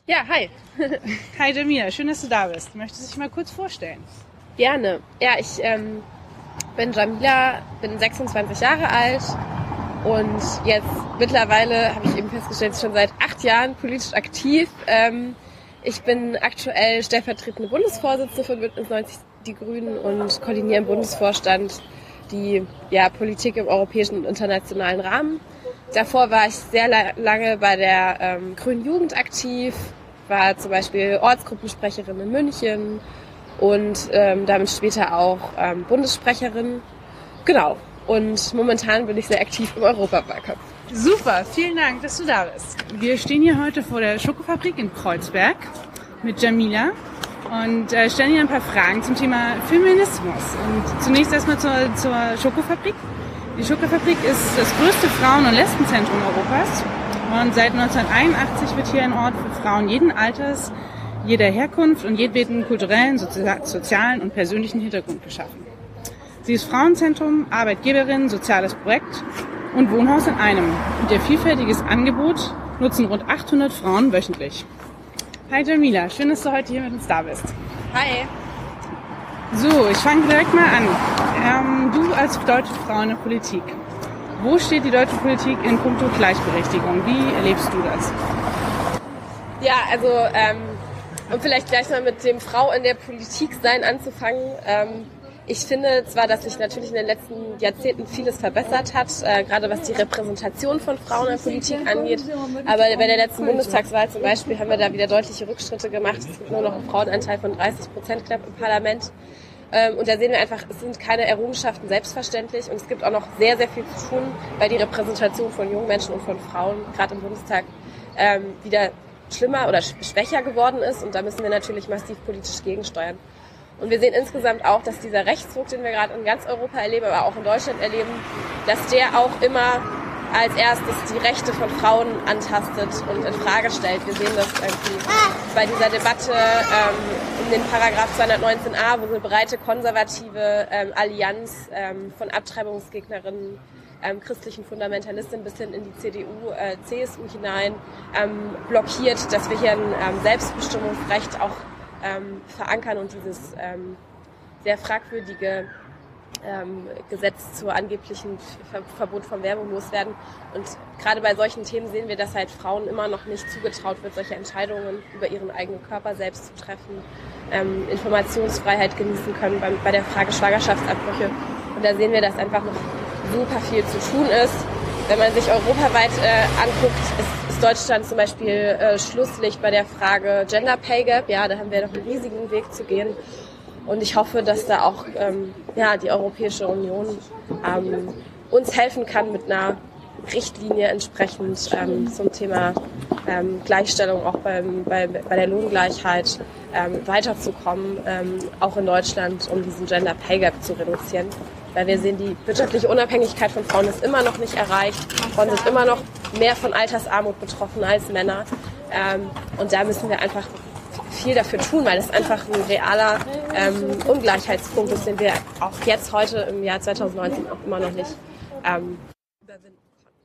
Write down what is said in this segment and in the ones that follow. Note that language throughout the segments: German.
Ja, hi. Hi Jamila, schön, dass du da bist. Möchtest du dich mal kurz vorstellen? Gerne. Ja, ich bin Jamila, bin 26 Jahre alt und jetzt mittlerweile, habe ich eben festgestellt, schon seit 8 Jahren politisch aktiv. Ich bin aktuell stellvertretende Bundesvorsitzende von Bündnis 90 Die Grünen und koordiniere im Bundesvorstand die Politik im europäischen und internationalen Rahmen. Davor war ich sehr lange bei der Grünen Jugend aktiv, war zum Beispiel Ortsgruppensprecherin in München und damit später auch Bundessprecherin. Genau. Und momentan bin ich sehr aktiv im Europawahlkampf. Super, vielen Dank, dass du da bist. Wir stehen hier heute vor der Schokofabrik in Kreuzberg mit Jamila und stellen hier ein paar Fragen zum Thema Feminismus. Und zunächst erstmal zur Schokofabrik. Die Schokofabrik ist das größte Frauen- und Lesbenzentrum Europas. Und seit 1981 wird hier ein Ort für Frauen jeden Alters, jeder Herkunft und jedweden kulturellen, sozialen und persönlichen Hintergrund geschaffen. Sie ist Frauenzentrum, Arbeitgeberin, soziales Projekt und Wohnhaus in einem. Und ihr vielfältiges Angebot nutzen rund 800 Frauen wöchentlich. Hi Jamila, schön, dass du heute hier mit uns da bist. Hi. So, ich fange direkt mal an. Du als deutsche Frau in der Politik. Wo steht die deutsche Politik in puncto Gleichberechtigung? Wie erlebst du das? Ja, also um vielleicht gleich mal mit dem Frau in der Politik sein anzufangen. Ich finde zwar, dass sich natürlich in den letzten Jahrzehnten vieles verbessert hat, gerade was die Repräsentation von Frauen in der Politik angeht. Aber bei der letzten Bundestagswahl zum Beispiel haben wir da wieder deutliche Rückschritte gemacht. Es gibt nur noch einen Frauenanteil von 30% knapp im Parlament. Und da sehen wir einfach, es sind keine Errungenschaften selbstverständlich und es gibt auch noch sehr, sehr viel zu tun, weil die Repräsentation von jungen Menschen und von Frauen, gerade im Bundestag, wieder schlimmer oder schwächer geworden ist und da müssen wir natürlich massiv politisch gegensteuern. Und wir sehen insgesamt auch, dass dieser Rechtsruck, den wir gerade in ganz Europa erleben, aber auch in Deutschland erleben, dass der auch immer als erstes die Rechte von Frauen antastet und in Frage stellt. Wir sehen das irgendwie bei dieser Debatte um den Paragraph 219a, wo eine breite konservative Allianz von Abtreibungsgegnerinnen, christlichen Fundamentalistinnen bis hin in die CDU, CSU hinein blockiert, dass wir hier ein Selbstbestimmungsrecht auch verankern und dieses sehr fragwürdige Gesetz zur angeblichen Verbot von Werbung loswerden. Und gerade bei solchen Themen sehen wir, dass halt Frauen immer noch nicht zugetraut wird, solche Entscheidungen über ihren eigenen Körper selbst zu treffen, Informationsfreiheit genießen können bei der Frage Schwangerschaftsabbrüche. Und da sehen wir, dass einfach noch super viel zu tun ist. Wenn man sich europaweit anguckt, ist Deutschland zum Beispiel Schlusslicht bei der Frage Gender Pay Gap. Ja, da haben wir noch einen riesigen Weg zu gehen. Und ich hoffe, dass da auch die Europäische Union uns helfen kann mit einer Richtlinie entsprechend zum Thema Gleichstellung, auch bei der Lohngleichheit weiterzukommen, auch in Deutschland, um diesen Gender Pay Gap zu reduzieren. Weil wir sehen, die wirtschaftliche Unabhängigkeit von Frauen ist immer noch nicht erreicht. Frauen sind immer noch mehr von Altersarmut betroffen als Männer. Und da müssen wir einfach viel dafür tun, weil es einfach ein realer Ungleichheitspunkt ist, den wir auch jetzt heute im Jahr 2019 auch immer noch nicht überwinden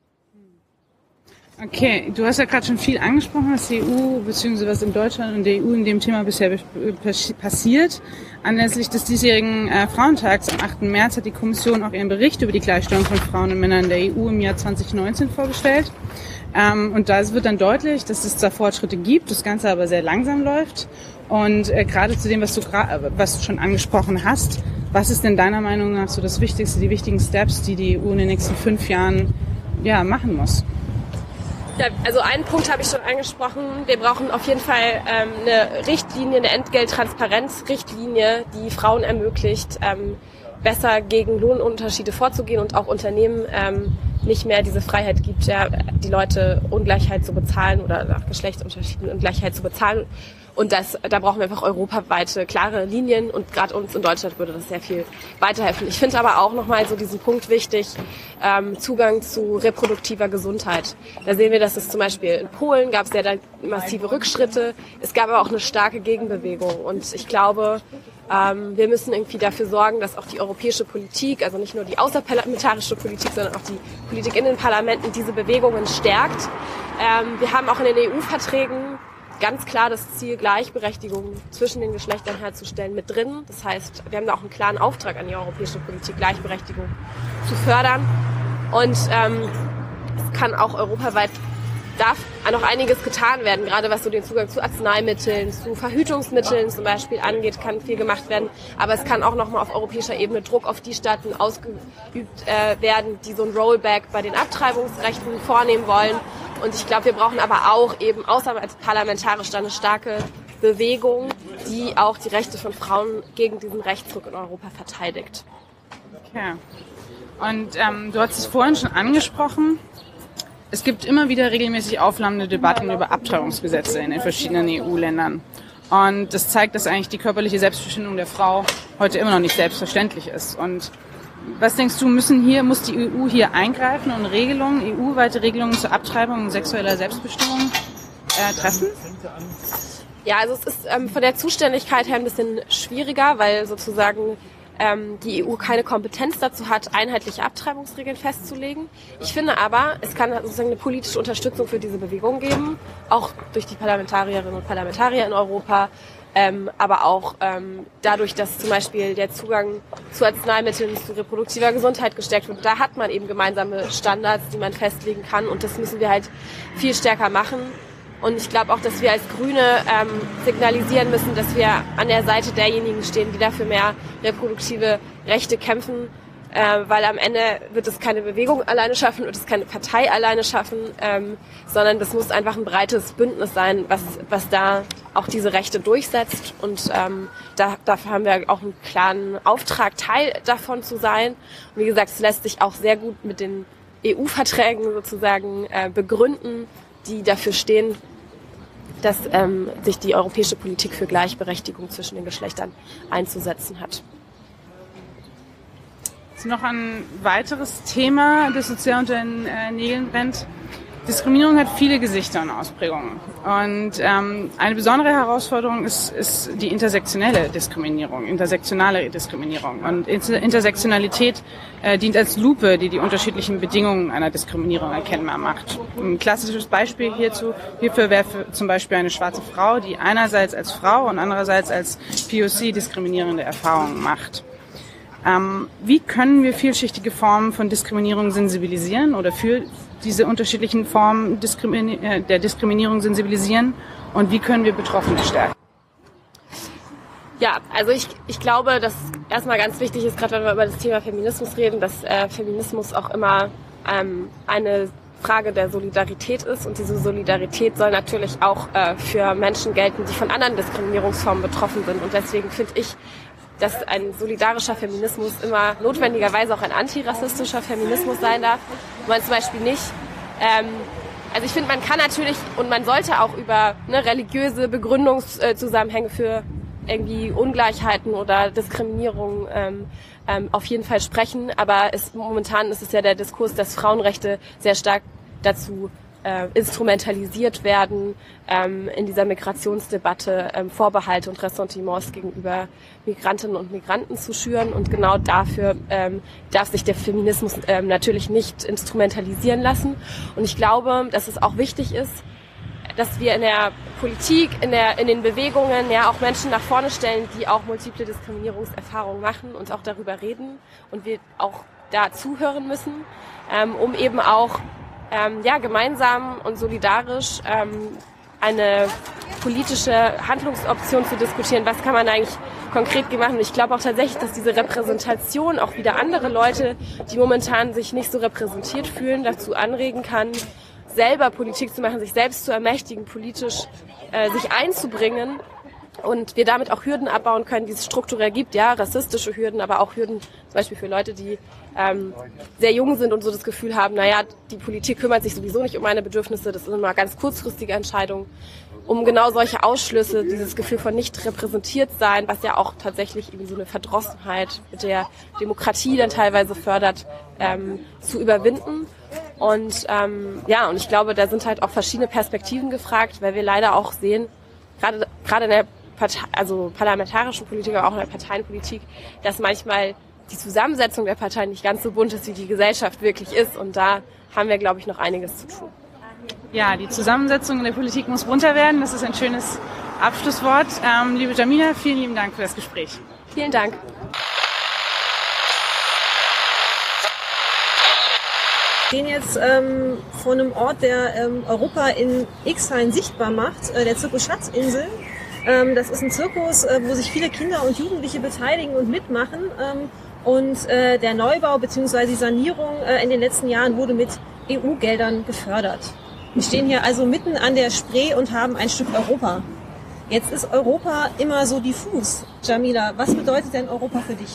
konnten. Okay, du hast ja gerade schon viel angesprochen, was die EU bzw. was in Deutschland und der EU in dem Thema bisher passiert. Anlässlich des diesjährigen Frauentags am 8. März hat die Kommission auch ihren Bericht über die Gleichstellung von Frauen und Männern in der EU im Jahr 2019 vorgestellt. Und da wird dann deutlich, dass es da Fortschritte gibt, das Ganze aber sehr langsam läuft. Und gerade zu dem, was du schon angesprochen hast, was ist denn deiner Meinung nach so das Wichtigste, die wichtigen Steps, die die EU in den nächsten 5 Jahren machen muss? Ja, also einen Punkt habe ich schon angesprochen. Wir brauchen auf jeden Fall eine Richtlinie, eine Entgelttransparenzrichtlinie, die Frauen ermöglicht, besser gegen Lohnunterschiede vorzugehen und auch Unternehmen nicht mehr diese Freiheit gibt, die Leute Ungleichheit zu bezahlen oder nach Geschlechtsunterschieden Ungleichheit zu bezahlen. Und da brauchen wir einfach europaweite, klare Linien und gerade uns in Deutschland würde das sehr viel weiterhelfen. Ich finde aber auch nochmal so diesen Punkt wichtig, Zugang zu reproduktiver Gesundheit. Da sehen wir, dass es zum Beispiel in Polen gab es ja da massive Rückschritte. Es gab aber auch eine starke Gegenbewegung und ich glaube, wir müssen irgendwie dafür sorgen, dass auch die europäische Politik, also nicht nur die außerparlamentarische Politik, sondern auch die Politik in den Parlamenten diese Bewegungen stärkt. Wir haben auch in den EU-Verträgen ganz klar das Ziel, Gleichberechtigung zwischen den Geschlechtern herzustellen, mit drin. Das heißt, wir haben da auch einen klaren Auftrag an die europäische Politik, Gleichberechtigung zu fördern. Und es kann auch europaweit, darf noch einiges getan werden, gerade was so den Zugang zu Arzneimitteln, zu Verhütungsmitteln zum Beispiel angeht, kann viel gemacht werden. Aber es kann auch nochmal auf europäischer Ebene Druck auf die Staaten ausgeübt werden, die so ein Rollback bei den Abtreibungsrechten vornehmen wollen. Und ich glaube, wir brauchen aber auch eben außerparlamentarisch eine starke Bewegung, die auch die Rechte von Frauen gegen diesen Rechtsruck in Europa verteidigt. Okay. Und du hast es vorhin schon angesprochen, es gibt immer wieder regelmäßig aufflammende Debatten über Abtreibungsgesetze in den verschiedenen EU-Ländern. Und das zeigt, dass eigentlich die körperliche Selbstbestimmung der Frau heute immer noch nicht selbstverständlich ist. Und was denkst du, muss die EU hier eingreifen und EU-weite Regelungen zur Abtreibung und sexueller Selbstbestimmung treffen? Ja, also es ist von der Zuständigkeit her ein bisschen schwieriger, weil sozusagen die EU keine Kompetenz dazu hat, einheitliche Abtreibungsregeln festzulegen. Ich finde aber, es kann sozusagen eine politische Unterstützung für diese Bewegung geben, auch durch die Parlamentarierinnen und Parlamentarier in Europa, aber auch dadurch, dass zum Beispiel der Zugang zu Arzneimitteln, zu reproduktiver Gesundheit gestärkt wird. Da hat man eben gemeinsame Standards, die man festlegen kann, und das müssen wir halt viel stärker machen. Und ich glaube auch, dass wir als Grüne signalisieren müssen, dass wir an der Seite derjenigen stehen, die dafür mehr reproduktive Rechte kämpfen, weil am Ende wird es keine Bewegung alleine schaffen, wird es keine Partei alleine schaffen, sondern das muss einfach ein breites Bündnis sein, was da auch diese Rechte durchsetzt. Und dafür haben wir auch einen klaren Auftrag, Teil davon zu sein. Und wie gesagt, es lässt sich auch sehr gut mit den EU-Verträgen sozusagen begründen, die dafür stehen, dass sich die europäische Politik für Gleichberechtigung zwischen den Geschlechtern einzusetzen hat. Jetzt noch ein weiteres Thema, das sozial unter den Nägeln brennt. Diskriminierung hat viele Gesichter und Ausprägungen. Und eine besondere Herausforderung ist die intersektionale Diskriminierung. Und Intersektionalität dient als Lupe, die die unterschiedlichen Bedingungen einer Diskriminierung erkennbar macht. Ein klassisches Beispiel hierfür wäre zum Beispiel eine schwarze Frau, die einerseits als Frau und andererseits als POC diskriminierende Erfahrungen macht. Wie können wir vielschichtige Formen von Diskriminierung sensibilisieren oder für diese unterschiedlichen Formen der Diskriminierung sensibilisieren, und wie können wir Betroffene stärken? Ja, also ich glaube, dass erstmal ganz wichtig ist, gerade wenn wir über das Thema Feminismus reden, dass Feminismus auch immer eine Frage der Solidarität ist, und diese Solidarität soll natürlich auch für Menschen gelten, die von anderen Diskriminierungsformen betroffen sind, und deswegen finde ich, dass ein solidarischer Feminismus immer notwendigerweise auch ein antirassistischer Feminismus sein darf. Und man zum Beispiel nicht, also ich finde, man kann natürlich und man sollte auch über religiöse Begründungszusammenhänge für irgendwie Ungleichheiten oder Diskriminierung auf jeden Fall sprechen. Aber momentan ist es ja der Diskurs, dass Frauenrechte sehr stark dazu instrumentalisiert werden, in dieser Migrationsdebatte Vorbehalte und Ressentiments gegenüber Migrantinnen und Migranten zu schüren. Und genau dafür darf sich der Feminismus natürlich nicht instrumentalisieren lassen. Und ich glaube, dass es auch wichtig ist, dass wir in der Politik, in den Bewegungen ja auch Menschen nach vorne stellen, die auch multiple Diskriminierungserfahrungen machen und auch darüber reden, und wir auch da zuhören müssen, um eben auch gemeinsam und solidarisch eine politische Handlungsoption zu diskutieren. Was kann man eigentlich konkret machen? Und ich glaube auch tatsächlich, dass diese Repräsentation auch wieder andere Leute, die momentan sich nicht so repräsentiert fühlen, dazu anregen kann, selber Politik zu machen, sich selbst zu ermächtigen, politisch sich einzubringen. Und wir damit auch Hürden abbauen können, die es strukturell gibt, ja, rassistische Hürden, aber auch Hürden zum Beispiel für Leute, die sehr jung sind und so das Gefühl haben, naja, die Politik kümmert sich sowieso nicht um meine Bedürfnisse, das sind immer ganz kurzfristige Entscheidungen, um genau solche Ausschlüsse, dieses Gefühl von nicht repräsentiert sein, was ja auch tatsächlich eben so eine Verdrossenheit mit der Demokratie dann teilweise fördert, zu überwinden. Und und ich glaube, da sind halt auch verschiedene Perspektiven gefragt, weil wir leider auch sehen, gerade in der parlamentarischen Politik, aber auch in der Parteienpolitik, dass manchmal die Zusammensetzung der Parteien nicht ganz so bunt ist, wie die Gesellschaft wirklich ist. Und da haben wir, glaube ich, noch einiges zu tun. Ja, die Zusammensetzung in der Politik muss bunter werden. Das ist ein schönes Abschlusswort. Liebe Jamila, vielen lieben Dank für das Gespräch. Vielen Dank. Wir stehen jetzt vor einem Ort, der Europa in Ixheim sichtbar macht, der Zirkus Schatzinsel. Das ist ein Zirkus, wo sich viele Kinder und Jugendliche beteiligen und mitmachen. Und der Neubau bzw. die Sanierung in den letzten Jahren wurde mit EU-Geldern gefördert. Wir stehen hier also mitten an der Spree und haben ein Stück Europa. Jetzt ist Europa immer so diffus. Jamila, was bedeutet denn Europa für dich?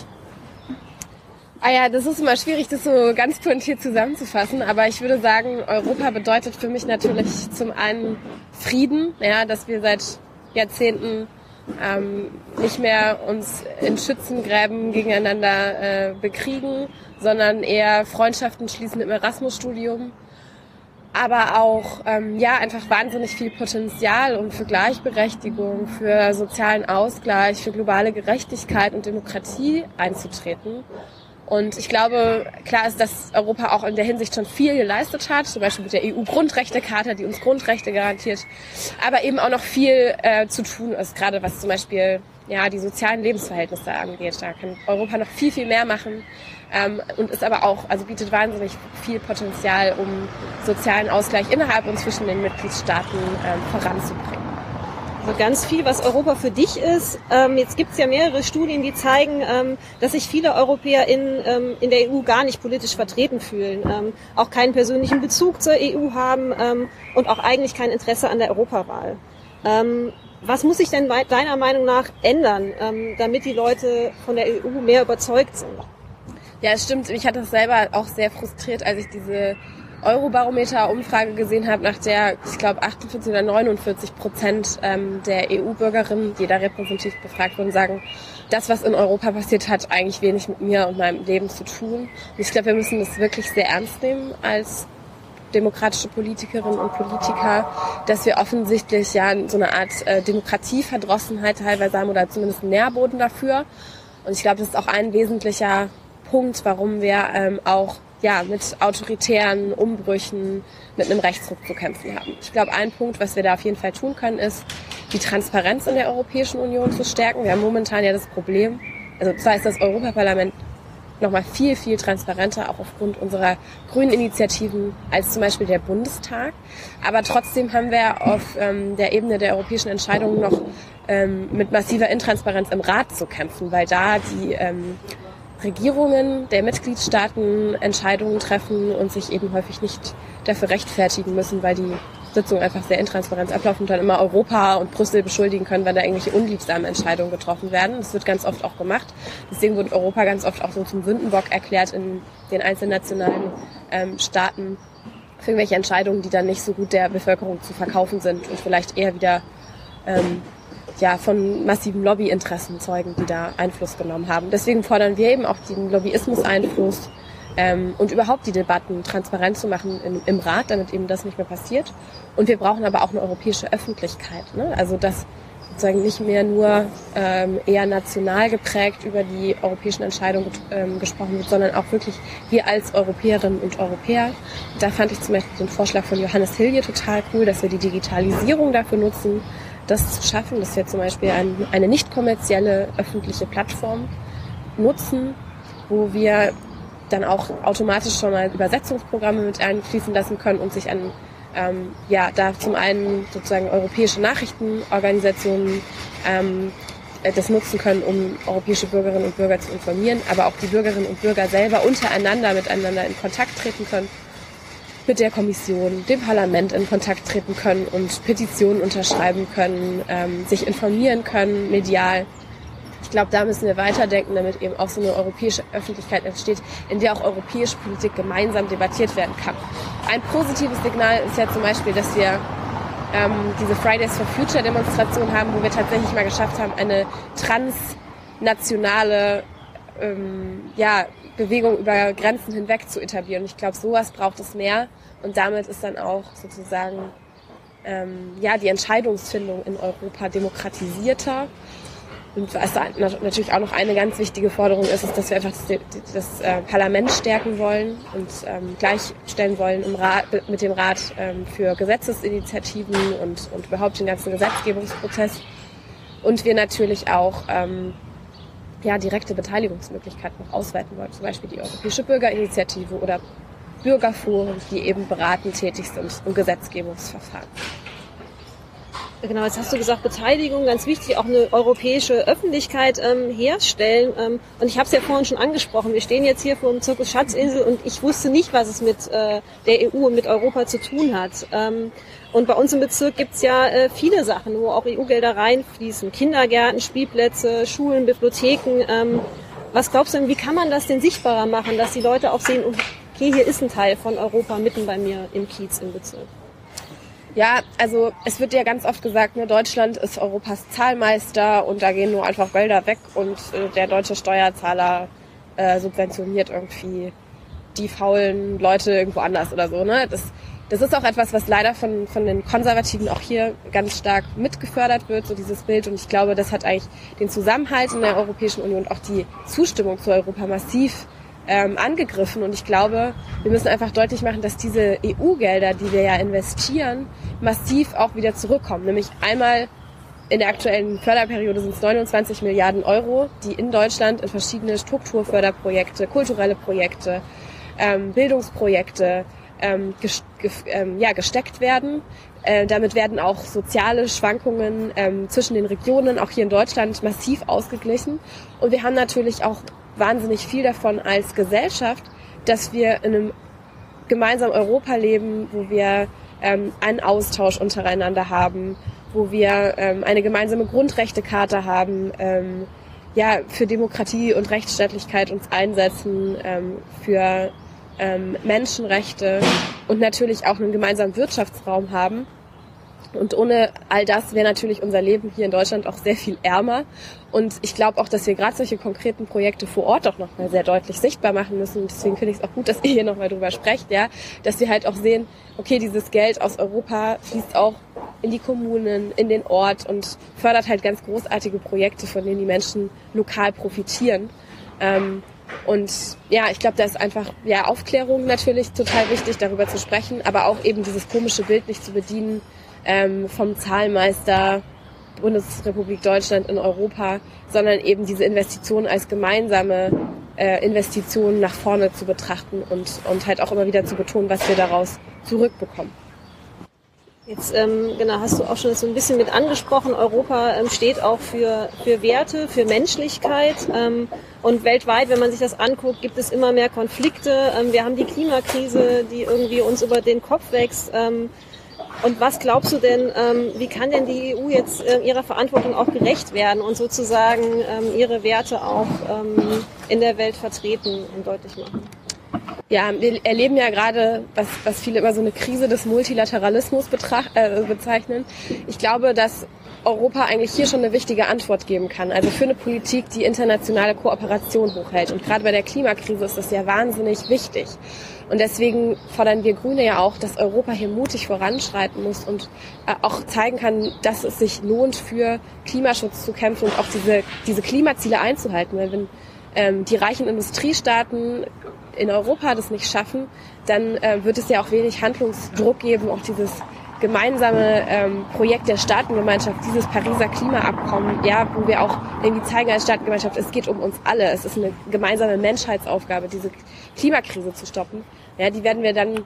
Ah ja, das ist immer schwierig, das so ganz pointiert zusammenzufassen, aber ich würde sagen, Europa bedeutet für mich natürlich zum einen Frieden, ja, dass wir seit Jahrzehnten nicht mehr uns in Schützengräben gegeneinander bekriegen, sondern eher Freundschaften schließen im Erasmus-Studium. Aber auch einfach wahnsinnig viel Potenzial, um für Gleichberechtigung, für sozialen Ausgleich, für globale Gerechtigkeit und Demokratie einzutreten. Und ich glaube, klar ist, dass Europa auch in der Hinsicht schon viel geleistet hat, zum Beispiel mit der EU-Grundrechtecharta, die uns Grundrechte garantiert, aber eben auch noch viel zu tun ist, gerade was zum Beispiel die sozialen Lebensverhältnisse angeht. Da kann Europa noch viel, viel mehr machen und ist aber auch, also bietet wahnsinnig viel Potenzial, um sozialen Ausgleich innerhalb und zwischen den Mitgliedstaaten voranzubringen. Also ganz viel, was Europa für dich ist. Jetzt gibt es ja mehrere Studien, die zeigen, dass sich viele Europäer in der EU gar nicht politisch vertreten fühlen, auch keinen persönlichen Bezug zur EU haben und auch eigentlich kein Interesse an der Europawahl. Was muss sich denn deiner Meinung nach ändern, damit die Leute von der EU mehr überzeugt sind? Ja, es stimmt. Mich hat das selber auch sehr frustriert, als ich diese Eurobarometer-Umfrage gesehen habe, nach der, ich glaube, 48 oder 49% der EU-Bürgerinnen, die da repräsentativ befragt wurden, sagen, das, was in Europa passiert, hat eigentlich wenig mit mir und meinem Leben zu tun. Und ich glaube, wir müssen das wirklich sehr ernst nehmen als demokratische Politikerinnen und Politiker, dass wir offensichtlich so eine Art Demokratieverdrossenheit teilweise haben oder zumindest einen Nährboden dafür. Und ich glaube, das ist auch ein wesentlicher Punkt, warum wir auch mit autoritären Umbrüchen, mit einem Rechtsruck zu kämpfen haben. Ich glaube, ein Punkt, was wir da auf jeden Fall tun können, ist, die Transparenz in der Europäischen Union zu stärken. Wir haben momentan ja das Problem, also zwar ist das Europaparlament nochmal viel, viel transparenter, auch aufgrund unserer grünen Initiativen, als zum Beispiel der Bundestag. Aber trotzdem haben wir auf der Ebene der europäischen Entscheidungen noch mit massiver Intransparenz im Rat zu kämpfen, weil da die Regierungen der Mitgliedstaaten Entscheidungen treffen und sich eben häufig nicht dafür rechtfertigen müssen, weil die Sitzungen einfach sehr intransparent ablaufen und dann immer Europa und Brüssel beschuldigen können, wenn da irgendwelche unliebsamen Entscheidungen getroffen werden. Das wird ganz oft auch gemacht. Deswegen wird Europa ganz oft auch so zum Sündenbock erklärt in den einzelnen nationalen Staaten für irgendwelche Entscheidungen, die dann nicht so gut der Bevölkerung zu verkaufen sind und vielleicht eher wieder von massiven Lobbyinteressen zeugen, die da Einfluss genommen haben. Deswegen fordern wir eben auch den Lobbyismus-Einfluss und überhaupt die Debatten transparent zu machen im Rat, damit eben das nicht mehr passiert. Und wir brauchen aber auch eine europäische Öffentlichkeit, ne? Also dass sozusagen nicht mehr nur eher national geprägt über die europäischen Entscheidungen gesprochen wird, sondern auch wirklich wir als Europäerinnen und Europäer. Da fand ich zum Beispiel den Vorschlag von Johannes Hilje total cool, dass wir die Digitalisierung dafür nutzen, das zu schaffen, dass wir zum Beispiel eine nicht kommerzielle öffentliche Plattform nutzen, wo wir dann auch automatisch schon mal Übersetzungsprogramme mit einfließen lassen können und sich an da zum einen sozusagen europäische Nachrichtenorganisationen das nutzen können, um europäische Bürgerinnen und Bürger zu informieren, aber auch die Bürgerinnen und Bürger selber untereinander miteinander in Kontakt treten können, mit der Kommission, dem Parlament in Kontakt treten können und Petitionen unterschreiben können, sich informieren können, medial. Ich glaube, da müssen wir weiterdenken, damit eben auch so eine europäische Öffentlichkeit entsteht, in der auch europäische Politik gemeinsam debattiert werden kann. Ein positives Signal ist ja zum Beispiel, dass wir diese Fridays for Future Demonstration haben, wo wir tatsächlich mal geschafft haben, eine transnationale Bewegung über Grenzen hinweg zu etablieren. Und ich glaube, sowas braucht es mehr. Und damit ist dann auch sozusagen die Entscheidungsfindung in Europa demokratisierter. Und was natürlich auch noch eine ganz wichtige Forderung ist, dass wir einfach das Parlament stärken wollen und gleichstellen wollen mit dem Rat für Gesetzesinitiativen und überhaupt den ganzen Gesetzgebungsprozess. Und wir natürlich auch direkte Beteiligungsmöglichkeiten noch ausweiten wollen, zum Beispiel die Europäische Bürgerinitiative oder Bürgerforen, die eben beratend tätig sind im Gesetzgebungsverfahren. Genau, jetzt hast du gesagt, Beteiligung, ganz wichtig, auch eine europäische Öffentlichkeit herstellen. Und ich habe es ja vorhin schon angesprochen, wir stehen jetzt hier vor dem Zirkus Schatzinsel und ich wusste nicht, was es mit der EU und mit Europa zu tun hat. Und bei uns im Bezirk gibt's ja viele Sachen, wo auch EU-Gelder reinfließen. Kindergärten, Spielplätze, Schulen, Bibliotheken. Was glaubst du denn, wie kann man das denn sichtbarer machen, dass die Leute auch sehen, okay, hier ist ein Teil von Europa mitten bei mir im Kiez, im Bezirk? Ja, also es wird ja ganz oft gesagt, ne, Deutschland ist Europas Zahlmeister und da gehen nur einfach Gelder weg und der deutsche Steuerzahler subventioniert irgendwie die faulen Leute irgendwo anders oder so. Ne? Das ist auch etwas, was leider von den Konservativen auch hier ganz stark mitgefördert wird, so dieses Bild. Und ich glaube, das hat eigentlich den Zusammenhalt in der Europäischen Union und auch die Zustimmung zu Europa massiv angegriffen. Und ich glaube, wir müssen einfach deutlich machen, dass diese EU-Gelder, die wir ja investieren, massiv auch wieder zurückkommen. Nämlich einmal in der aktuellen Förderperiode sind es 29 Milliarden Euro, die in Deutschland in verschiedene Strukturförderprojekte, kulturelle Projekte, Bildungsprojekte gesteckt werden. Damit werden auch soziale Schwankungen zwischen den Regionen, auch hier in Deutschland, massiv ausgeglichen. Und wir haben natürlich auch wahnsinnig viel davon als Gesellschaft, dass wir in einem gemeinsamen Europa leben, wo wir einen Austausch untereinander haben, wo wir eine gemeinsame Grundrechtecharta haben, für Demokratie und Rechtsstaatlichkeit uns einsetzen, für Menschenrechte und natürlich auch einen gemeinsamen Wirtschaftsraum haben. Und ohne all das wäre natürlich unser Leben hier in Deutschland auch sehr viel ärmer. Und ich glaube auch, dass wir gerade solche konkreten Projekte vor Ort auch nochmal sehr deutlich sichtbar machen müssen. Und deswegen finde ich es auch gut, dass ihr hier nochmal drüber sprecht, ja, dass wir halt auch sehen, okay, dieses Geld aus Europa fließt auch in die Kommunen, in den Ort und fördert halt ganz großartige Projekte, von denen die Menschen lokal profitieren. Und ja, ich glaube, da ist einfach Aufklärung natürlich total wichtig, darüber zu sprechen, aber auch eben dieses komische Bild nicht zu bedienen, vom Zahlmeister Bundesrepublik Deutschland in Europa, sondern eben diese Investitionen als gemeinsame Investitionen nach vorne zu betrachten und halt auch immer wieder zu betonen, was wir daraus zurückbekommen. Jetzt hast du auch schon so ein bisschen mit angesprochen, Europa steht auch für Werte, für Menschlichkeit und weltweit, wenn man sich das anguckt, gibt es immer mehr Konflikte. Wir haben die Klimakrise, die irgendwie uns über den Kopf wächst. Und was glaubst du denn, wie kann denn die EU jetzt ihrer Verantwortung auch gerecht werden und sozusagen ihre Werte auch in der Welt vertreten und deutlich machen? Ja, wir erleben ja gerade, was viele immer so eine Krise des Multilateralismus bezeichnen. Ich glaube, dass Europa eigentlich hier schon eine wichtige Antwort geben kann. Also für eine Politik, die internationale Kooperation hochhält. Und gerade bei der Klimakrise ist das ja wahnsinnig wichtig. Und deswegen fordern wir Grüne ja auch, dass Europa hier mutig voranschreiten muss und auch zeigen kann, dass es sich lohnt, für Klimaschutz zu kämpfen und auch diese Klimaziele einzuhalten. Weil wenn die reichen Industriestaaten in Europa das nicht schaffen, dann wird es ja auch wenig Handlungsdruck geben, auch dieses gemeinsame Projekt der Staatengemeinschaft, dieses Pariser Klimaabkommen, ja, wo wir auch irgendwie zeigen als Staatengemeinschaft, es geht um uns alle. Es ist eine gemeinsame Menschheitsaufgabe, diese Klimakrise zu stoppen. Ja, die werden wir dann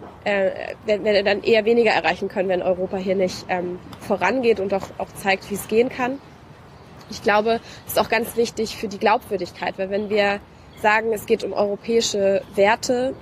eher weniger erreichen können, wenn Europa hier nicht vorangeht und auch zeigt, wie es gehen kann. Ich glaube, das ist auch ganz wichtig für die Glaubwürdigkeit, weil wenn wir sagen, es geht um europäische Werte,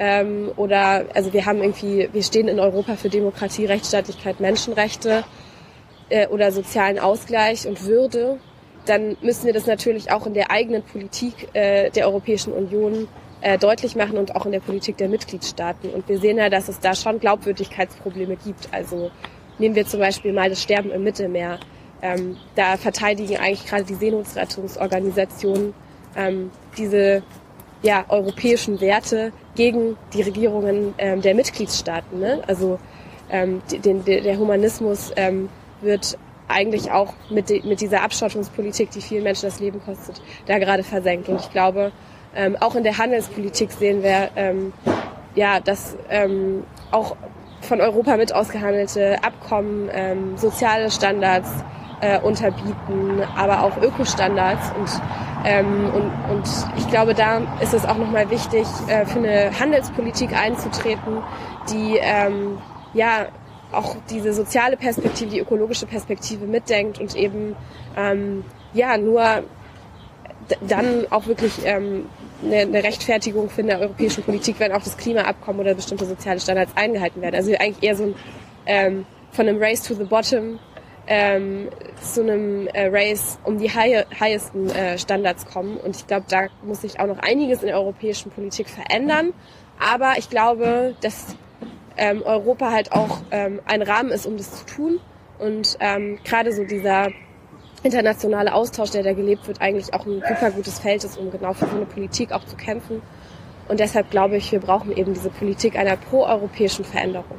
wir stehen in Europa für Demokratie, Rechtsstaatlichkeit, Menschenrechte oder sozialen Ausgleich und Würde, dann müssen wir das natürlich auch in der eigenen Politik der Europäischen Union deutlich machen und auch in der Politik der Mitgliedstaaten. Und wir sehen ja, dass es da schon Glaubwürdigkeitsprobleme gibt. Also nehmen wir zum Beispiel mal das Sterben im Mittelmeer. Da verteidigen eigentlich gerade die Seenotrettungsorganisationen diese europäischen Werte gegen die Regierungen der Mitgliedstaaten. Ne? Also der Humanismus wird eigentlich auch mit dieser Abschottungspolitik, die vielen Menschen das Leben kostet, da gerade versenkt. Und ich glaube, auch in der Handelspolitik sehen wir, dass auch von Europa mit ausgehandelte Abkommen soziale Standards unterbieten, aber auch Ökostandards. Und ich glaube, da ist es auch nochmal wichtig, für eine Handelspolitik einzutreten, die auch diese soziale Perspektive, die ökologische Perspektive mitdenkt und eben nur dann auch wirklich eine Rechtfertigung für eine europäische Politik, wenn auch das Klimaabkommen oder bestimmte soziale Standards eingehalten werden. Also eigentlich eher so von einem Race to the Bottom zu einem Race um die highsten Standards kommen. Und ich glaube, da muss sich auch noch einiges in der europäischen Politik verändern. Aber ich glaube, dass Europa halt auch ein Rahmen ist, um das zu tun. Und gerade so dieser internationale Austausch, der da gelebt wird, eigentlich auch ein super gutes Feld ist, um genau für so eine Politik auch zu kämpfen. Und deshalb glaube ich, wir brauchen eben diese Politik einer proeuropäischen Veränderung.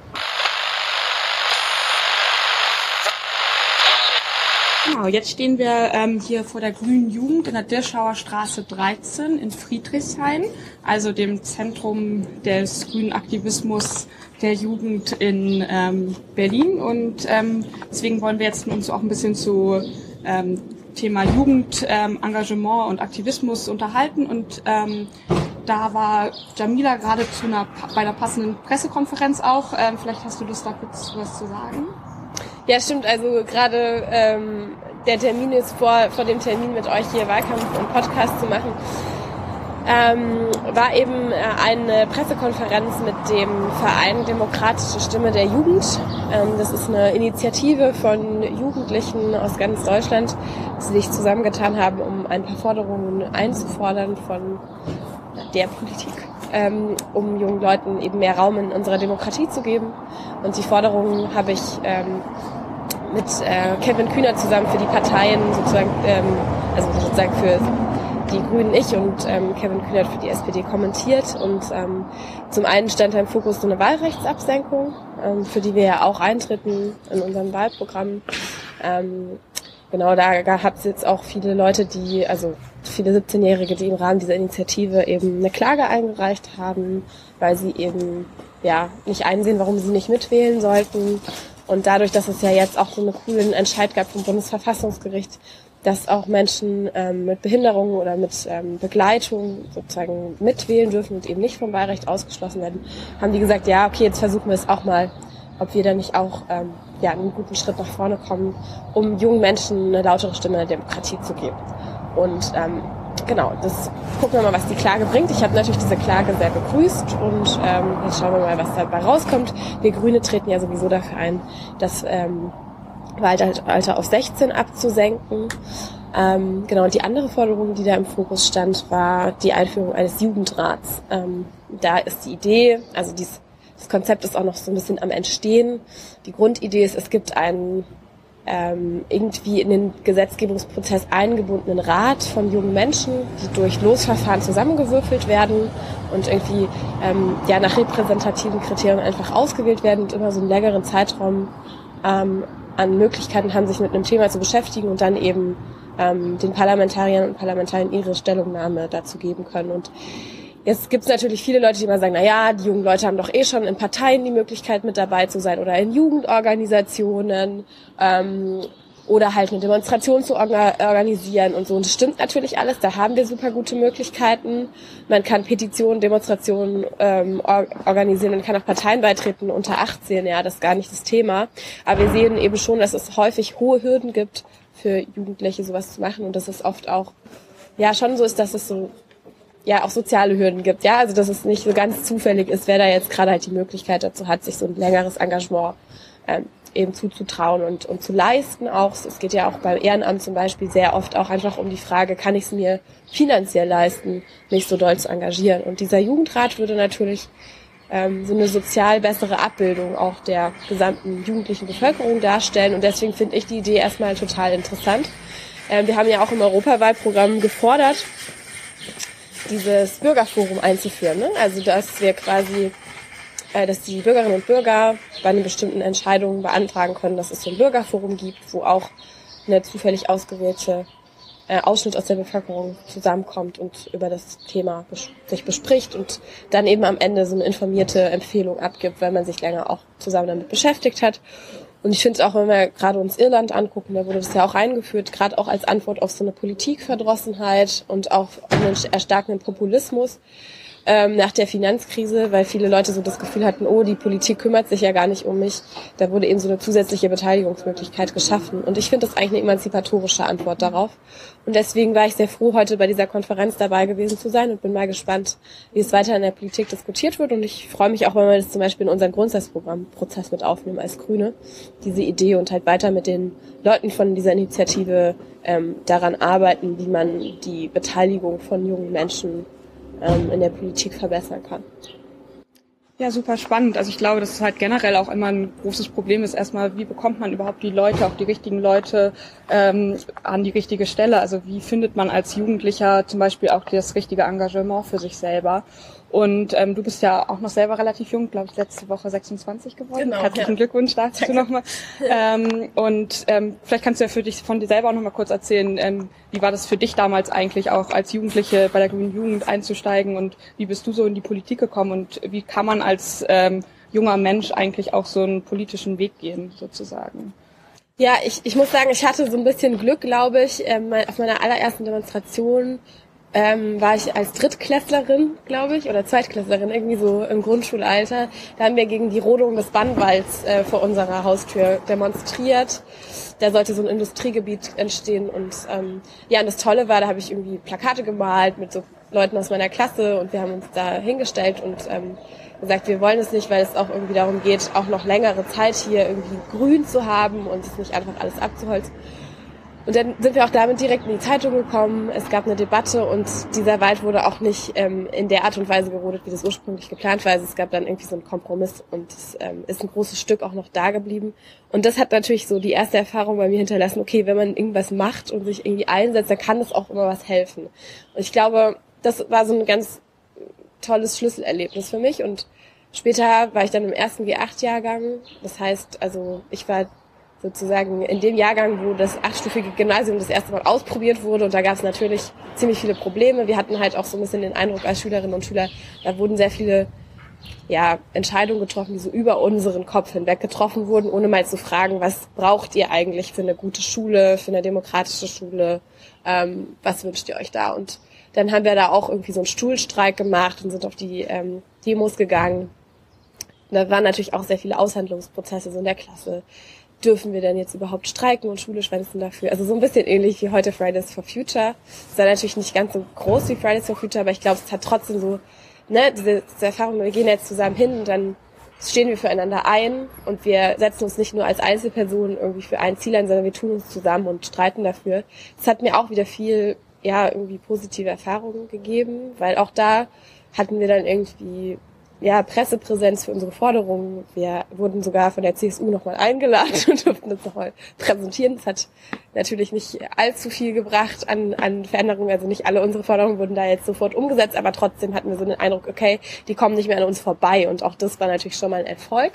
Genau, jetzt stehen wir hier vor der Grünen Jugend in der Dirschauer Straße 13 in Friedrichshain, also dem Zentrum des grünen Aktivismus der Jugend in Berlin. Und deswegen wollen wir jetzt uns auch ein bisschen zu Thema Jugendengagement und Aktivismus unterhalten. Und da war Jamila gerade bei einer passenden Pressekonferenz auch. Vielleicht hast du Lust, da kurz was zu sagen? Ja, stimmt. Also gerade der Termin ist vor dem Termin mit euch hier Wahlkampf und Podcast zu machen, war eben eine Pressekonferenz mit dem Verein Demokratische Stimme der Jugend. Das ist eine Initiative von Jugendlichen aus ganz Deutschland, die sich zusammengetan haben, um ein paar Forderungen einzufordern von der Politik, um jungen Leuten eben mehr Raum in unserer Demokratie zu geben. Und die Forderungen habe ich mit Kevin Kühnert zusammen für die Parteien sozusagen, sozusagen für die Grünen ich und Kevin Kühnert für die SPD kommentiert. Und zum einen stand da im Fokus so eine Wahlrechtsabsenkung, für die wir ja auch eintreten in unserem Wahlprogramm. Genau, da gab es jetzt auch viele Leute, viele 17-Jährige, die im Rahmen dieser Initiative eben eine Klage eingereicht haben, weil sie eben nicht einsehen, warum sie nicht mitwählen sollten. Und dadurch, dass es ja jetzt auch so einen coolen Entscheid gab vom Bundesverfassungsgericht, dass auch Menschen mit Behinderungen oder mit Begleitung sozusagen mitwählen dürfen und eben nicht vom Wahlrecht ausgeschlossen werden, haben die gesagt, ja, okay, jetzt versuchen wir es auch mal, ob wir da nicht auch einen guten Schritt nach vorne kommen, um jungen Menschen eine lautere Stimme in der Demokratie zu geben. Und genau, das gucken wir mal, was die Klage bringt. Ich habe natürlich diese Klage sehr begrüßt und jetzt schauen wir mal, was dabei rauskommt. Wir Grüne treten ja sowieso dafür ein, das Wahlalter auf 16 abzusenken. Genau, und die andere Forderung, die da im Fokus stand, war die Einführung eines Jugendrats. Da ist die Idee, also das Konzept ist auch noch so ein bisschen am Entstehen. Die Grundidee ist, es gibt einen irgendwie in den Gesetzgebungsprozess eingebundenen Rat von jungen Menschen, die durch Losverfahren zusammengewürfelt werden und irgendwie nach repräsentativen Kriterien einfach ausgewählt werden und immer so einen längeren Zeitraum an Möglichkeiten haben, sich mit einem Thema zu beschäftigen und dann eben den Parlamentariern und Parlamentariern ihre Stellungnahme dazu geben können. Und jetzt gibt es natürlich viele Leute, die immer sagen, die jungen Leute haben doch schon in Parteien die Möglichkeit mit dabei zu sein oder in Jugendorganisationen oder halt eine Demonstration zu organisieren und so. Und das stimmt natürlich alles, da haben wir super gute Möglichkeiten. Man kann Petitionen, Demonstrationen organisieren, man kann auch Parteien beitreten unter 18, das ist gar nicht das Thema. Aber wir sehen eben schon, dass es häufig hohe Hürden gibt für Jugendliche, sowas zu machen und dass es oft auch schon so ist, dass es so auch soziale Hürden gibt, also dass es nicht so ganz zufällig ist, wer da jetzt gerade halt die Möglichkeit dazu hat, sich so ein längeres Engagement eben zuzutrauen und zu leisten auch. Es geht ja auch beim Ehrenamt zum Beispiel sehr oft auch einfach um die Frage, kann ich es mir finanziell leisten, mich so doll zu engagieren. Und dieser Jugendrat würde natürlich so eine sozial bessere Abbildung auch der gesamten jugendlichen Bevölkerung darstellen. Und deswegen finde ich die Idee erstmal total interessant. Wir haben ja auch im Europawahlprogramm gefordert, dieses Bürgerforum einzuführen, ne? Also dass wir quasi dass die Bürgerinnen und Bürger bei einer bestimmten Entscheidung beantragen können, dass es so ein Bürgerforum gibt, wo auch eine zufällig ausgewählte Ausschnitt aus der Bevölkerung zusammenkommt und über das Thema sich bespricht und dann eben am Ende so eine informierte Empfehlung abgibt, weil man sich länger auch zusammen damit beschäftigt hat. Und ich finde es auch, wenn wir gerade uns Irland angucken, da wurde das ja auch eingeführt, gerade auch als Antwort auf so eine Politikverdrossenheit und auch einen erstarkenden Populismus nach der Finanzkrise, weil viele Leute so das Gefühl hatten, oh, die Politik kümmert sich ja gar nicht um mich. Da wurde eben so eine zusätzliche Beteiligungsmöglichkeit geschaffen. Und ich finde das eigentlich eine emanzipatorische Antwort darauf. Und deswegen war ich sehr froh, heute bei dieser Konferenz dabei gewesen zu sein und bin mal gespannt, wie es weiter in der Politik diskutiert wird. Und ich freue mich auch, wenn wir das zum Beispiel in unseren Grundsatzprogrammprozess mit aufnehmen als Grüne, diese Idee, und halt weiter mit den Leuten von dieser Initiative daran arbeiten, wie man die Beteiligung von jungen Menschen in der Politik verbessern kann. Ja, super spannend. Also ich glaube, dass es halt generell auch immer ein großes Problem ist. Erstmal, wie bekommt man überhaupt die Leute, auch die richtigen Leute an die richtige Stelle? Also wie findet man als Jugendlicher zum Beispiel auch das richtige Engagement für sich selber? Und du bist ja auch noch selber relativ jung, glaube ich, letzte Woche 26 geworden. Genau, Herzlichen Glückwunsch dazu nochmal. Vielleicht kannst du ja von dir selber auch nochmal kurz erzählen, wie war das für dich damals eigentlich auch als Jugendliche bei der Grünen Jugend einzusteigen und wie bist du so in die Politik gekommen und wie kann man als junger Mensch eigentlich auch so einen politischen Weg gehen, sozusagen? Ja, ich muss sagen, ich hatte so ein bisschen Glück, glaube ich. Auf meiner allerersten Demonstration war ich als Drittklässlerin, glaube ich, oder Zweitklässlerin, irgendwie so im Grundschulalter. Da haben wir gegen die Rodung des Bannwalds vor unserer Haustür demonstriert. Da sollte so ein Industriegebiet entstehen und und das Tolle war, da habe ich irgendwie Plakate gemalt mit so Leuten aus meiner Klasse und wir haben uns da hingestellt und gesagt, wir wollen es nicht, weil es auch irgendwie darum geht, auch noch längere Zeit hier irgendwie grün zu haben und es nicht einfach alles abzuholzen. Und dann sind wir auch damit direkt in die Zeitung gekommen. Es gab eine Debatte und dieser Wald wurde auch nicht in der Art und Weise gerodet, wie das ursprünglich geplant war. Also es gab dann irgendwie so einen Kompromiss und es ist ein großes Stück auch noch da geblieben. Und das hat natürlich so die erste Erfahrung bei mir hinterlassen, okay, wenn man irgendwas macht und sich irgendwie einsetzt, dann kann das auch immer was helfen. Und ich glaube, das war so ein ganz tolles Schlüsselerlebnis für mich. Und später war ich dann im ersten G8-Jahrgang. Das heißt, also ich war sozusagen in dem Jahrgang, wo das 8-stufige Gymnasium das erste Mal ausprobiert wurde. Und da gab es natürlich ziemlich viele Probleme. Wir hatten halt auch so ein bisschen den Eindruck als Schülerinnen und Schüler, da wurden sehr viele Entscheidungen getroffen, die so über unseren Kopf hinweg getroffen wurden, ohne mal zu fragen, was braucht ihr eigentlich für eine gute Schule, für eine demokratische Schule, was wünscht ihr euch da? Und dann haben wir da auch irgendwie so einen Stuhlstreik gemacht und sind auf die Demos gegangen. Und da waren natürlich auch sehr viele Aushandlungsprozesse so in der Klasse. Dürfen wir denn jetzt überhaupt streiken und Schule schwänzen dafür? Also so ein bisschen ähnlich wie heute Fridays for Future. Es war natürlich nicht ganz so groß wie Fridays for Future, aber ich glaube, es hat trotzdem so, diese Erfahrung, wir gehen jetzt zusammen hin und dann stehen wir füreinander ein und wir setzen uns nicht nur als Einzelpersonen irgendwie für ein Ziel ein, sondern wir tun uns zusammen und streiten dafür. Das hat mir auch wieder viel, irgendwie positive Erfahrungen gegeben, weil auch da hatten wir dann irgendwie Pressepräsenz für unsere Forderungen. Wir wurden sogar von der CSU nochmal eingeladen und durften uns nochmal präsentieren. Das hat natürlich nicht allzu viel gebracht an Veränderungen. Also nicht alle unsere Forderungen wurden da jetzt sofort umgesetzt, aber trotzdem hatten wir so den Eindruck, okay, die kommen nicht mehr an uns vorbei. Und auch das war natürlich schon mal ein Erfolg.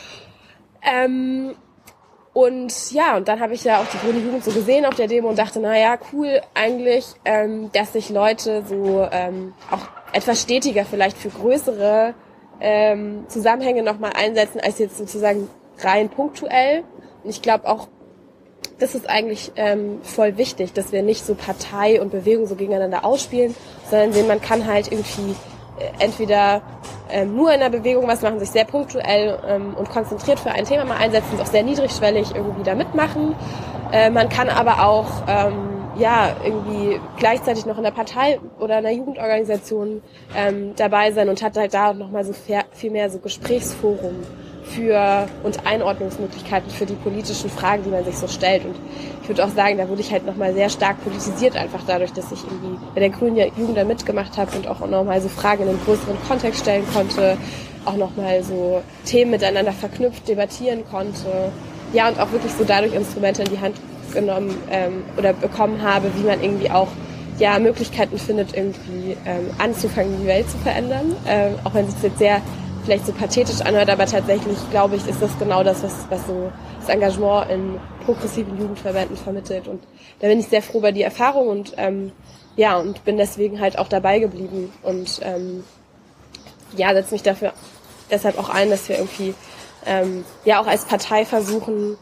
Und dann habe ich ja auch die Grüne Jugend so gesehen auf der Demo und dachte, cool eigentlich, dass sich Leute so auch etwas stetiger vielleicht für größere Zusammenhänge nochmal einsetzen, als jetzt sozusagen rein punktuell. Und ich glaube auch, das ist eigentlich voll wichtig, dass wir nicht so Partei und Bewegung so gegeneinander ausspielen, sondern sehen, man kann halt irgendwie entweder nur in der Bewegung was machen, sich sehr punktuell und konzentriert für ein Thema mal einsetzen, auch sehr niedrigschwellig irgendwie da mitmachen. Man kann aber auch irgendwie gleichzeitig noch in der Partei oder in einer Jugendorganisation dabei sein und hat halt da nochmal so viel mehr so Gesprächsforum und Einordnungsmöglichkeiten für die politischen Fragen, die man sich so stellt. Und ich würde auch sagen, da wurde ich halt nochmal sehr stark politisiert, einfach dadurch, dass ich irgendwie bei der Grünen Jugend da mitgemacht habe und auch nochmal so Fragen in einen größeren Kontext stellen konnte, auch nochmal so Themen miteinander verknüpft debattieren konnte. Ja, und auch wirklich so dadurch Instrumente in die Hand genommen oder bekommen habe, wie man irgendwie auch Möglichkeiten findet, irgendwie anzufangen, die Welt zu verändern. Auch wenn sich das jetzt sehr vielleicht so pathetisch anhört, aber tatsächlich, glaube ich, ist das genau das, was so das Engagement in progressiven Jugendverbänden vermittelt. Und da bin ich sehr froh über die Erfahrung und und bin deswegen halt auch dabei geblieben und setze mich dafür deshalb auch ein, dass wir irgendwie auch als Partei versuchen,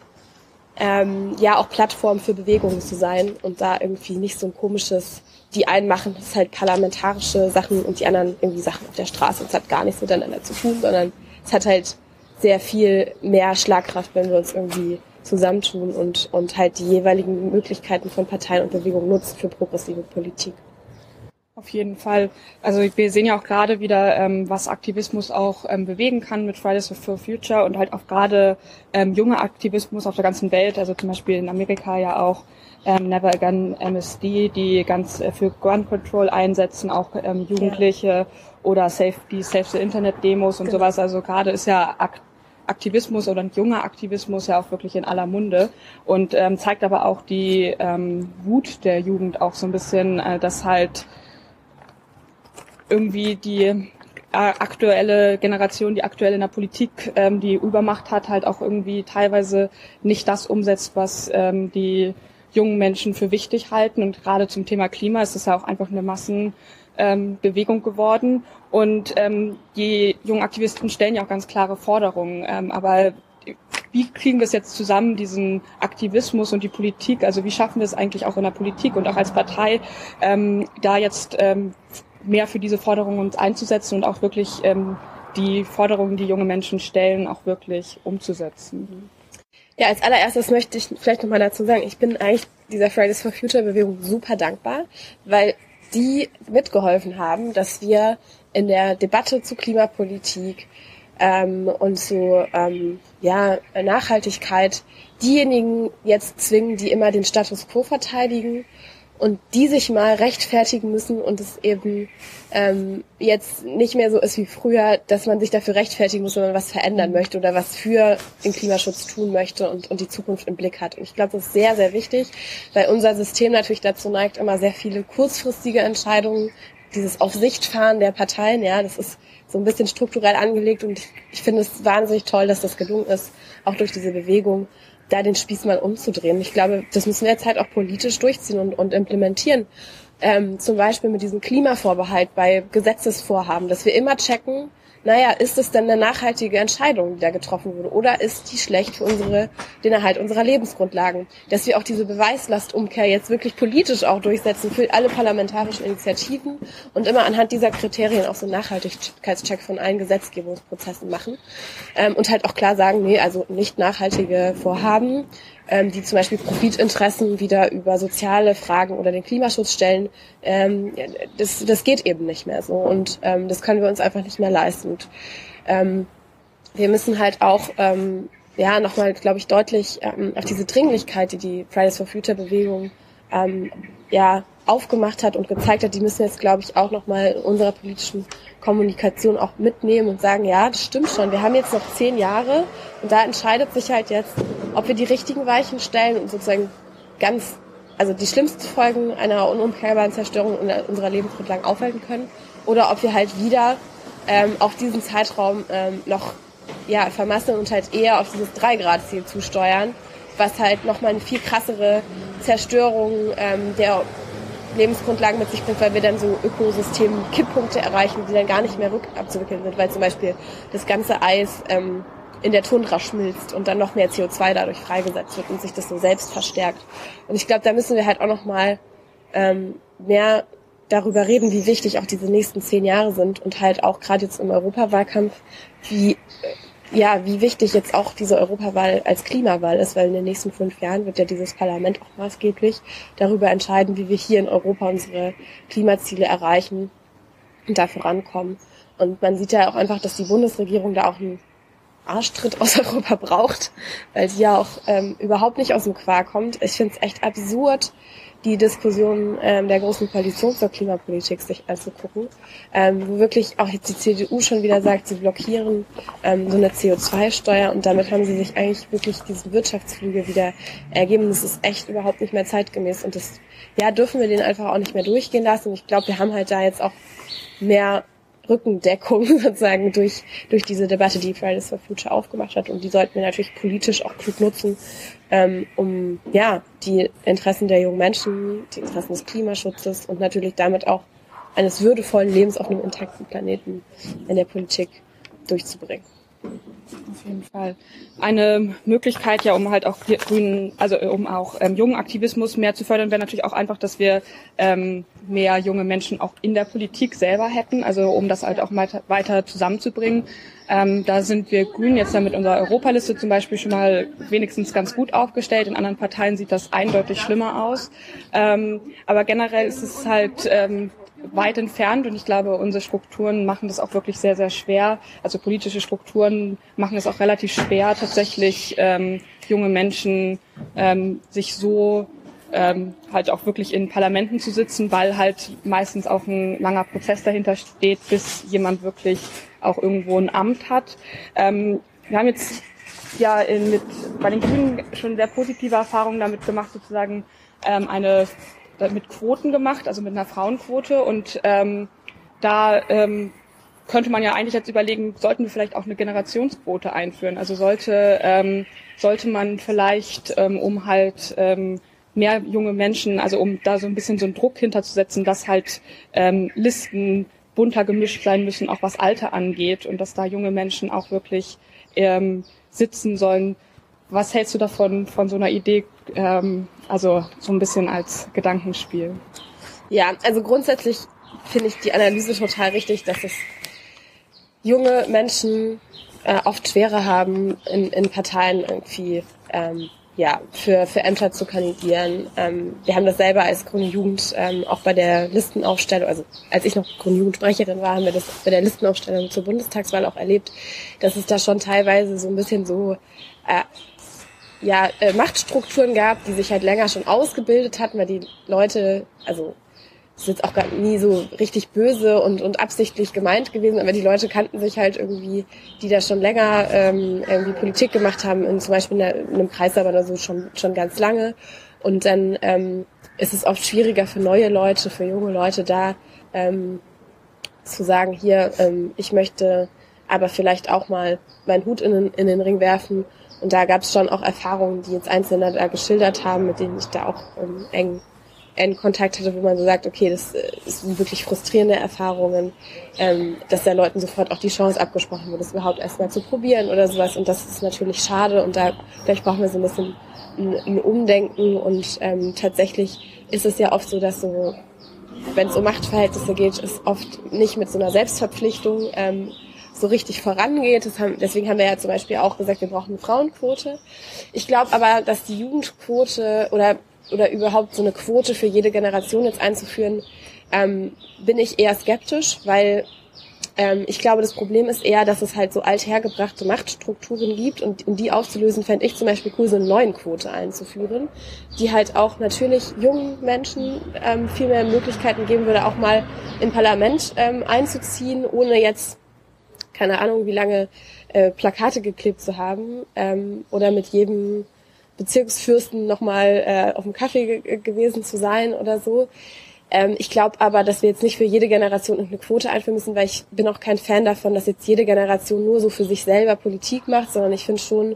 auch Plattform für Bewegungen zu sein und da irgendwie nicht so ein komisches, die einen machen das halt parlamentarische Sachen und die anderen irgendwie Sachen auf der Straße. Es hat gar nichts miteinander zu tun, sondern es hat halt sehr viel mehr Schlagkraft, wenn wir uns irgendwie zusammentun und halt die jeweiligen Möglichkeiten von Parteien und Bewegungen nutzen für progressive Politik. Auf jeden Fall. Also wir sehen ja auch gerade wieder, was Aktivismus auch bewegen kann mit Fridays for Future und halt auch gerade junger Aktivismus auf der ganzen Welt, also zum Beispiel in Amerika ja auch Never Again MSD, die ganz für Gun Control einsetzen, auch Jugendliche oder Save the Internet Demos und sowas. Also gerade ist ja Aktivismus oder junger Aktivismus ja auch wirklich in aller Munde und zeigt aber auch die Wut der Jugend auch so ein bisschen, dass halt irgendwie die aktuelle Generation, die aktuell in der Politik die Übermacht hat, halt auch irgendwie teilweise nicht das umsetzt, was die jungen Menschen für wichtig halten. Und gerade zum Thema Klima ist es ja auch einfach eine Massenbewegung geworden. Und die jungen Aktivisten stellen ja auch ganz klare Forderungen. Aber wie kriegen wir es jetzt zusammen, diesen Aktivismus und die Politik? Also wie schaffen wir es eigentlich auch in der Politik und auch als Partei, da jetzt mehr für diese Forderungen uns einzusetzen und auch wirklich die Forderungen, die junge Menschen stellen, auch wirklich umzusetzen? Ja, als allererstes möchte ich vielleicht nochmal dazu sagen, ich bin eigentlich dieser Fridays for Future Bewegung super dankbar, weil die mitgeholfen haben, dass wir in der Debatte zu Klimapolitik und zu Nachhaltigkeit diejenigen jetzt zwingen, die immer den Status quo verteidigen und die sich mal rechtfertigen müssen und es eben jetzt nicht mehr so ist wie früher, dass man sich dafür rechtfertigen muss, wenn man was verändern möchte oder was für den Klimaschutz tun möchte und die Zukunft im Blick hat. Und ich glaube, das ist sehr, sehr wichtig, weil unser System natürlich dazu neigt, immer sehr viele kurzfristige Entscheidungen, dieses Auf Sicht fahren der Parteien, das ist so ein bisschen strukturell angelegt und ich finde es wahnsinnig toll, dass das gelungen ist, auch durch diese Bewegung, da den Spieß mal umzudrehen. Ich glaube, das müssen wir jetzt halt auch politisch durchziehen und implementieren. Zum Beispiel mit diesem Klimavorbehalt bei Gesetzesvorhaben, dass wir immer checken, ist es denn eine nachhaltige Entscheidung, die da getroffen wurde, oder ist die schlecht für den Erhalt unserer Lebensgrundlagen? Dass wir auch diese Beweislastumkehr jetzt wirklich politisch auch durchsetzen für alle parlamentarischen Initiativen und immer anhand dieser Kriterien auch so einen Nachhaltigkeitscheck von allen Gesetzgebungsprozessen machen und halt auch klar sagen, also nicht nachhaltige Vorhaben, die zum Beispiel Profitinteressen wieder über soziale Fragen oder den Klimaschutz stellen, das geht eben nicht mehr so und das können wir uns einfach nicht mehr leisten. Und wir müssen halt auch nochmal, glaube ich, deutlich auf diese Dringlichkeit, die Fridays for Future Bewegung aufgemacht hat und gezeigt hat, die müssen wir jetzt, glaube ich, auch nochmal in unserer politischen Kommunikation auch mitnehmen und sagen, ja, das stimmt schon, wir haben jetzt noch 10 Jahre und da entscheidet sich halt jetzt, ob wir die richtigen Weichen stellen und sozusagen die schlimmsten Folgen einer unumkehrbaren Zerstörung unserer Lebensgrundlagen aufhalten können oder ob wir halt wieder auf diesen Zeitraum noch vermasseln und halt eher auf dieses 3-Grad-Ziel zusteuern, was halt nochmal eine viel krassere Zerstörung der Lebensgrundlagen mit sich bringt, weil wir dann so Ökosystem-Kipppunkte erreichen, die dann gar nicht mehr rückabzuwickeln sind, weil zum Beispiel das ganze Eis in der Tundra schmilzt und dann noch mehr CO2 dadurch freigesetzt wird und sich das so selbst verstärkt. Und ich glaube, da müssen wir halt auch nochmal mehr darüber reden, wie wichtig auch diese nächsten 10 Jahre sind und halt auch gerade jetzt im Europawahlkampf, wie wichtig jetzt auch diese Europawahl als Klimawahl ist, weil in den nächsten 5 Jahren wird ja dieses Parlament auch maßgeblich darüber entscheiden, wie wir hier in Europa unsere Klimaziele erreichen und da vorankommen. Und man sieht ja auch einfach, dass die Bundesregierung da auch einen Arschtritt aus Europa braucht, weil die ja auch überhaupt nicht aus dem Quark kommt. Ich finde es echt absurd, die Diskussion der großen Koalition zur Klimapolitik sich anzugucken, wo wirklich auch jetzt die CDU schon wieder sagt, sie blockieren so eine CO2-Steuer und damit haben sie sich eigentlich wirklich diesen Wirtschaftsflügel wieder ergeben. Das ist echt überhaupt nicht mehr zeitgemäß und das dürfen wir den einfach auch nicht mehr durchgehen lassen. Und ich glaube, wir haben halt da jetzt auch mehr Rückendeckung sozusagen durch diese Debatte, die Fridays for Future aufgemacht hat. Und die sollten wir natürlich politisch auch klug nutzen, um die Interessen der jungen Menschen, die Interessen des Klimaschutzes und natürlich damit auch eines würdevollen Lebens auf einem intakten Planeten in der Politik durchzubringen. Auf jeden Fall. Eine Möglichkeit, ja, um halt auch um auch jungen Aktivismus mehr zu fördern, wäre natürlich auch einfach, dass wir mehr junge Menschen auch in der Politik selber hätten, also um das halt auch weiter zusammenzubringen. Da sind wir Grünen jetzt mit unserer Europaliste zum Beispiel schon mal wenigstens ganz gut aufgestellt. In anderen Parteien sieht das eindeutig schlimmer aus. Aber generell ist es halt weit entfernt und ich glaube, unsere Strukturen machen das auch wirklich sehr, sehr schwer. Also politische Strukturen machen es auch relativ schwer, tatsächlich junge Menschen sich so halt auch wirklich in Parlamenten zu sitzen, weil halt meistens auch ein langer Prozess dahinter steht, bis jemand wirklich auch irgendwo ein Amt hat. Wir haben jetzt bei den Grünen schon sehr positive Erfahrungen damit gemacht, sozusagen mit Quoten gemacht, also mit einer Frauenquote und da könnte man ja eigentlich jetzt überlegen, sollten wir vielleicht auch eine Generationsquote einführen. Also sollte man vielleicht, um halt mehr junge Menschen, also um da so ein bisschen so einen Druck hinterzusetzen, dass halt Listen bunter gemischt sein müssen, auch was Alter angeht und dass da junge Menschen auch wirklich sitzen sollen. Was hältst du davon, von so einer Idee, also so ein bisschen als Gedankenspiel? Ja, also grundsätzlich finde ich die Analyse total richtig, dass es junge Menschen oft schwerer haben, in Parteien irgendwie für Ämter zu kandidieren. Wir haben das selber als Grüne Jugend auch bei der Listenaufstellung, also als ich noch Grüne Jugendsprecherin war, haben wir das bei der Listenaufstellung zur Bundestagswahl auch erlebt, dass es da schon teilweise so ein bisschen so Machtstrukturen gab, die sich halt länger schon ausgebildet hatten, weil die Leute, also das ist jetzt auch gar nie so richtig böse und absichtlich gemeint gewesen, aber die Leute kannten sich halt irgendwie, die da schon länger irgendwie Politik gemacht haben, zum Beispiel in einem Kreisverband oder so schon ganz lange. Und dann ist es oft schwieriger für neue Leute, für junge Leute da zu sagen, hier, ich möchte aber vielleicht auch mal meinen Hut in den Ring werfen. Und da gab es schon auch Erfahrungen, die jetzt Einzelne da geschildert haben, mit denen ich da auch eng Kontakt hatte, wo man so sagt, okay, das sind wirklich frustrierende Erfahrungen, dass der Leuten sofort auch die Chance abgesprochen wird, das überhaupt erstmal zu probieren oder sowas. Und das ist natürlich schade und da vielleicht brauchen wir so ein bisschen ein Umdenken und tatsächlich ist es ja oft so, dass so, wenn es um Machtverhältnisse geht, es oft nicht mit so einer Selbstverpflichtung so richtig vorangeht. Deswegen haben wir ja zum Beispiel auch gesagt, wir brauchen eine Frauenquote. Ich glaube aber, dass die Jugendquote oder überhaupt so eine Quote für jede Generation jetzt einzuführen, bin ich eher skeptisch, weil ich glaube, das Problem ist eher, dass es halt so althergebrachte Machtstrukturen gibt und um die aufzulösen, fände ich zum Beispiel cool, so eine neuen Quote einzuführen, die halt auch natürlich jungen Menschen viel mehr Möglichkeiten geben würde, auch mal im Parlament einzuziehen, ohne jetzt keine Ahnung, wie lange Plakate geklebt zu haben oder mit jedem Bezirksfürsten nochmal auf dem Kaffee gewesen zu sein oder so. Ich glaube aber, dass wir jetzt nicht für jede Generation eine Quote einführen müssen, weil ich bin auch kein Fan davon, dass jetzt jede Generation nur so für sich selber Politik macht, sondern ich finde schon,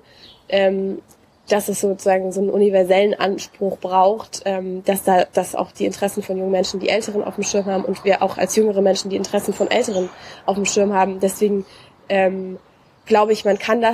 dass es sozusagen so einen universellen Anspruch braucht, dass auch die Interessen von jungen Menschen die Älteren auf dem Schirm haben und wir auch als jüngere Menschen die Interessen von Älteren auf dem Schirm haben. Deswegen glaube ich, man kann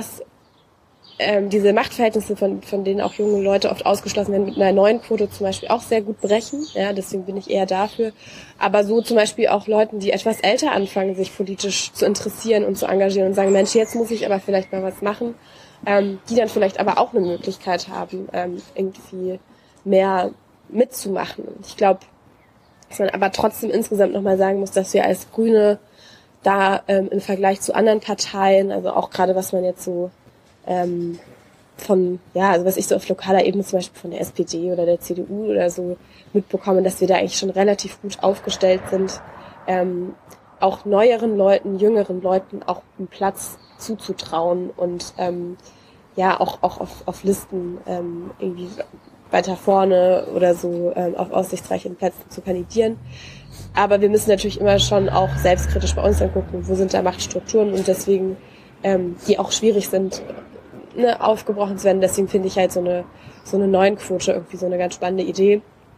diese Machtverhältnisse, von denen auch junge Leute oft ausgeschlossen werden, mit einer neuen Quote zum Beispiel auch sehr gut brechen. Ja, deswegen bin ich eher dafür. Aber so zum Beispiel auch Leuten, die etwas älter anfangen, sich politisch zu interessieren und zu engagieren und sagen, Mensch, jetzt muss ich aber vielleicht mal was machen, die dann vielleicht aber auch eine Möglichkeit haben, irgendwie mehr mitzumachen. Und ich glaube, dass man aber trotzdem insgesamt nochmal sagen muss, dass wir als Grüne da im Vergleich zu anderen Parteien, also auch gerade was man jetzt so also was ich so auf lokaler Ebene zum Beispiel von der SPD oder der CDU oder so mitbekomme, dass wir da eigentlich schon relativ gut aufgestellt sind, auch neueren Leuten, jüngeren Leuten auch einen Platz zuzutrauen und auch auf Listen irgendwie weiter vorne oder so auf aussichtsreichen Plätzen zu kandidieren. Aber wir müssen natürlich immer schon auch selbstkritisch bei uns angucken, wo sind da Machtstrukturen und deswegen, die auch schwierig sind, ne, aufgebrochen zu werden. Deswegen finde ich halt so eine neuen Quote irgendwie so eine ganz spannende Idee.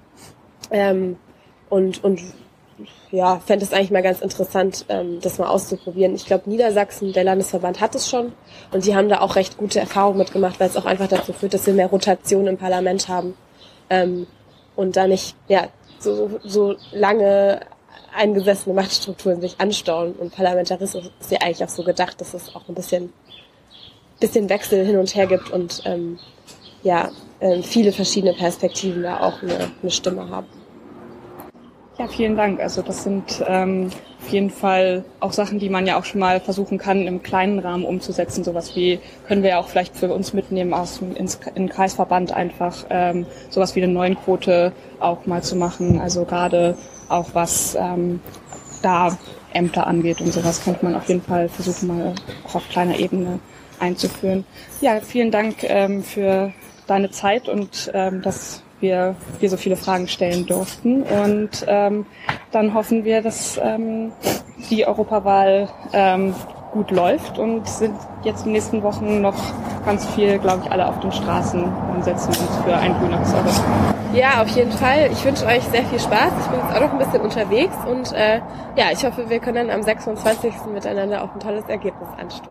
Und ja, fände es eigentlich mal ganz interessant, das mal auszuprobieren. Ich glaube, Niedersachsen, der Landesverband, hat es schon und die haben da auch recht gute Erfahrungen mitgemacht, weil es auch einfach dazu führt, dass wir mehr Rotation im Parlament haben und da nicht so lange eingesessene Machtstrukturen sich anstauen. Und Parlamentarismus ist ja eigentlich auch so gedacht, dass es auch ein bisschen Wechsel hin und her gibt und viele verschiedene Perspektiven da auch eine Stimme haben. Ja, vielen Dank. Also das sind auf jeden Fall auch Sachen, die man ja auch schon mal versuchen kann, im kleinen Rahmen umzusetzen. Sowas wie, können wir ja auch vielleicht für uns mitnehmen in Kreisverband einfach sowas wie eine Neuenquote auch mal zu machen. Also gerade auch was da Ämter angeht und sowas könnte man auf jeden Fall versuchen, mal auch auf kleiner Ebene einzuführen. Ja, vielen Dank für deine Zeit und dass wir hier so viele Fragen stellen durften. Und dann hoffen wir, dass die Europawahl gut läuft und sind jetzt in den nächsten Wochen noch ganz viel, glaube ich, alle auf den Straßen und setzen uns für ein grüneres Europa. Ja, auf jeden Fall. Ich wünsche euch sehr viel Spaß. Ich bin jetzt auch noch ein bisschen unterwegs und ich hoffe, wir können dann am 26. miteinander auf ein tolles Ergebnis anstoßen.